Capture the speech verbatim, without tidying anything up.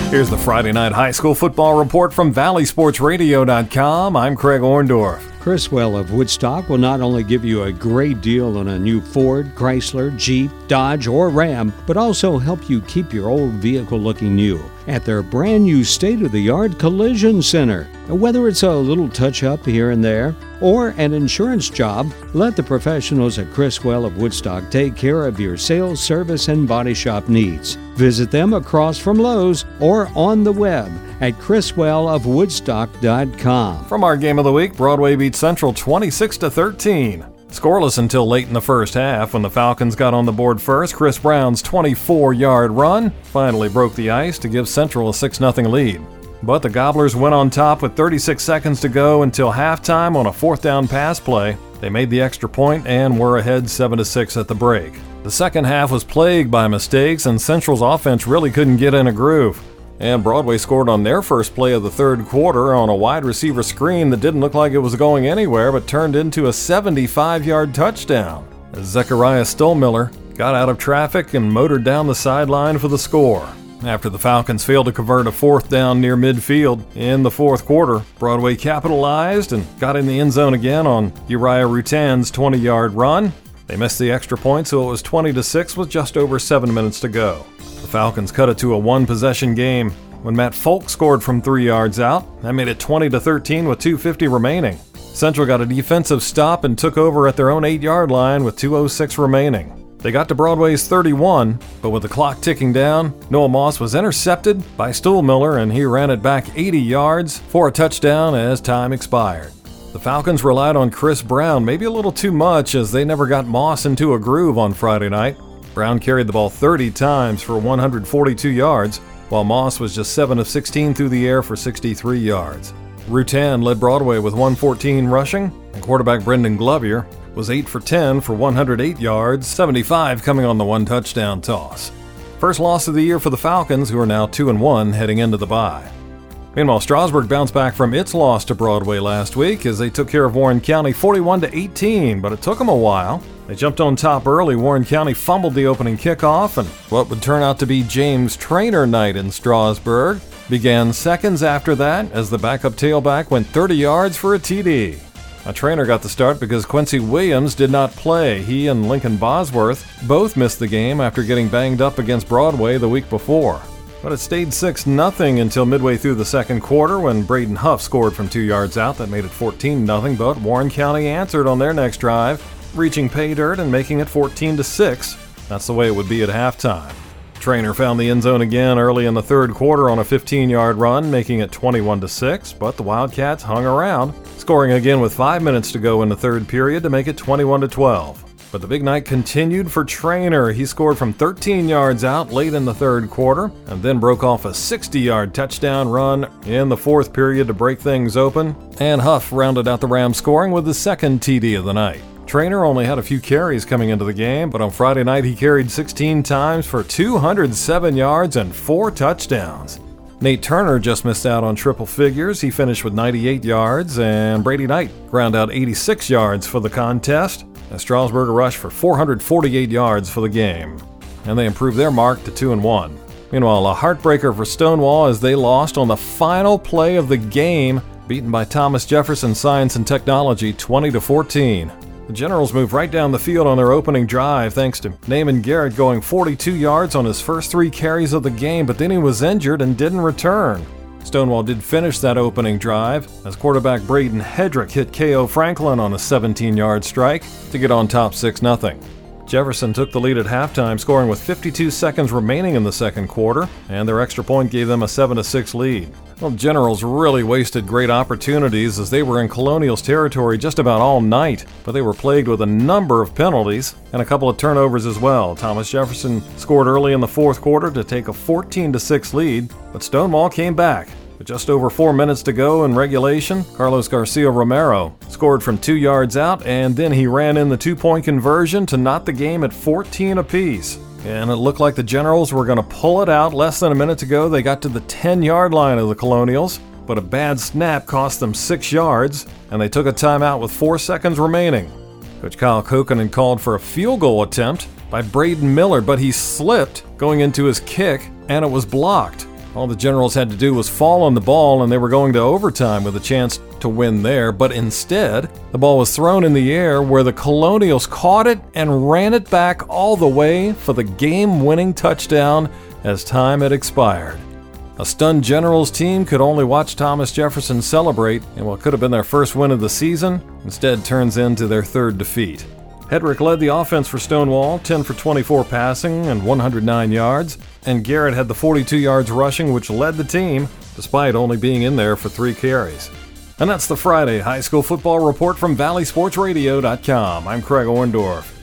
Here's the Friday Night High School Football Report from Valley Sports Radio dot com. I'm Craig Orndorff. Criswell of Woodstock will not only give you a great deal on a new Ford, Chrysler, Jeep, Dodge, or Ram, but also help you keep your old vehicle looking new at their brand new state-of-the-art collision center. Whether it's a little touch-up here and there or an insurance job, let the professionals at Criswell of Woodstock take care of your sales, service, and body shop needs. Visit them across from Lowe's or on the web at criswell of woodstock dot com. From our game of the week, Broadway beat Central twenty-six to thirteen. Scoreless until late in the first half when the Falcons got on the board first. Chris Brown's twenty-four-yard run finally broke the ice to give Central a six nothing lead. But the Gobblers went on top with thirty-six seconds to go until halftime on a fourth down pass play. They made the extra point and were ahead seven to six at the break. The second half was plagued by mistakes, and Central's offense really couldn't get in a groove. And Broadway scored on their first play of the third quarter on a wide receiver screen that didn't look like it was going anywhere but turned into a seventy-five-yard touchdown as Zechariah Stolmiller got out of traffic and motored down the sideline for the score. After the Falcons failed to convert a fourth down near midfield in the fourth quarter, Broadway capitalized and got in the end zone again on Uriah Rutan's twenty-yard run. They missed the extra point, so it was twenty to six with just over seven minutes to go. The Falcons cut it to a one-possession game when Matt Folk scored from three yards out. That made it twenty to thirteen with two fifty remaining. Central got a defensive stop and took over at their own eight-yard line with two oh six remaining. They got to Broadway's thirty-one, but with the clock ticking down, Noah Moss was intercepted by Stuhlmiller and he ran it back eighty yards for a touchdown as time expired. The Falcons relied on Chris Brown maybe a little too much as they never got Moss into a groove on Friday night. Brown carried the ball thirty times for one hundred forty-two yards, while Moss was just seven of sixteen through the air for sixty-three yards. Rutan led Broadway with one fourteen rushing, and quarterback Brendan Glovier was eight for ten for one hundred eight yards, seventy-five coming on the one touchdown toss. First loss of the year for the Falcons, who are now two and one heading into the bye. Meanwhile, Strasburg bounced back from its loss to Broadway last week as they took care of Warren County forty-one to eighteen, but it took them a while. They jumped on top early. Warren County fumbled the opening kickoff, and what would turn out to be James Trainer night in Strasburg began seconds after that as the backup tailback went thirty yards for a T D. A Trainer got the start because Quincy Williams did not play. He and Lincoln Bosworth both missed the game after getting banged up against Broadway the week before. But it stayed six nothing until midway through the second quarter when Braden Huff scored from two yards out. That made it fourteen nothing, but Warren County answered on their next drive, reaching pay dirt and making it fourteen to six. That's the way it would be at halftime. Trainer found the end zone again early in the third quarter on a fifteen-yard run, making it twenty-one to six, but the Wildcats hung around, scoring again with five minutes to go in the third period to make it twenty-one to twelve. But the big night continued for Trainer. He scored from thirteen yards out late in the third quarter and then broke off a sixty-yard touchdown run in the fourth period to break things open. And Huff rounded out the Rams scoring with the second T D of the night. Trainer only had a few carries coming into the game, but on Friday night he carried sixteen times for two hundred seven yards and four touchdowns. Nate Turner just missed out on triple figures. He finished with ninety-eight yards, and Brady Knight ground out eighty-six yards for the contest. And Strasburg rushed for four hundred forty-eight yards for the game, and they improved their mark to two and one. Meanwhile, a heartbreaker for Stonewall as they lost on the final play of the game, beaten by Thomas Jefferson Science and Technology twenty to fourteen. The Generals moved right down the field on their opening drive thanks to Naaman Garrett going forty-two yards on his first three carries of the game, but then he was injured and didn't return. Stonewall did finish that opening drive as quarterback Braden Hedrick hit K O Franklin on a seventeen-yard strike to get on top six nothing. Jefferson took the lead at halftime, scoring with fifty-two seconds remaining in the second quarter, and their extra point gave them a seven to six lead. Well, Generals really wasted great opportunities as they were in Colonial's territory just about all night, but they were plagued with a number of penalties and a couple of turnovers as well. Thomas Jefferson scored early in the fourth quarter to take a fourteen to six lead, but Stonewall came back. With just over four minutes to go in regulation, Carlos Garcia Romero scored from two yards out, and then he ran in the two-point conversion to knot the game at fourteen apiece. And it looked like the Generals were going to pull it out. Less than a minute to go, they got to the ten-yard line of the Colonials, but a bad snap cost them six yards, and they took a timeout with four seconds remaining. Coach Kyle Kokkonen called for a field goal attempt by Braden Miller, but he slipped going into his kick, and it was blocked. All the Generals had to do was fall on the ball and they were going to overtime with a chance to win there, but instead, the ball was thrown in the air where the Colonials caught it and ran it back all the way for the game-winning touchdown as time had expired. A stunned Generals team could only watch Thomas Jefferson celebrate, and what could have been their first win of the season instead turns into their third defeat. Hedrick led the offense for Stonewall, ten for twenty-four passing and one hundred nine yards, and Garrett had the forty-two yards rushing, which led the team, despite only being in there for three carries. And that's the Friday High School Football Report from Valley Sports Radio dot com. I'm Craig Orndorff.